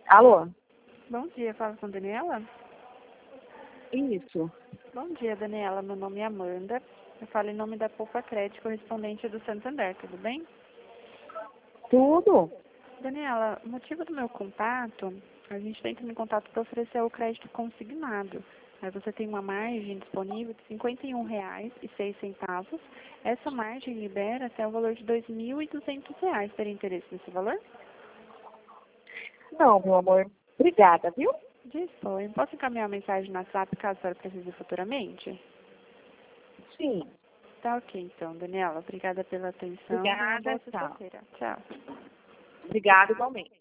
Alô? Bom dia, fala com a Daniela? Isso. Bom dia, Daniela. Meu nome é Amanda. Eu falo em nome da Poupa Crédito, correspondente do Santander, tudo bem? Tudo? Daniela, o motivo do meu contato, a gente entra em contato para oferecer o crédito consignado. Aí você tem uma margem disponível de R$ 51,06. Essa margem libera até o valor de R$ 2.200. Teria interesse nesse valor? Não, meu amor. Obrigada, viu? Dispõe. Posso encaminhar uma mensagem no WhatsApp caso a senhora precise futuramente? Sim. Tá ok, então, Daniela. Obrigada pela atenção. Uma Obrigada, boa tchau. sexta-feira. Tchau. Obrigada igualmente.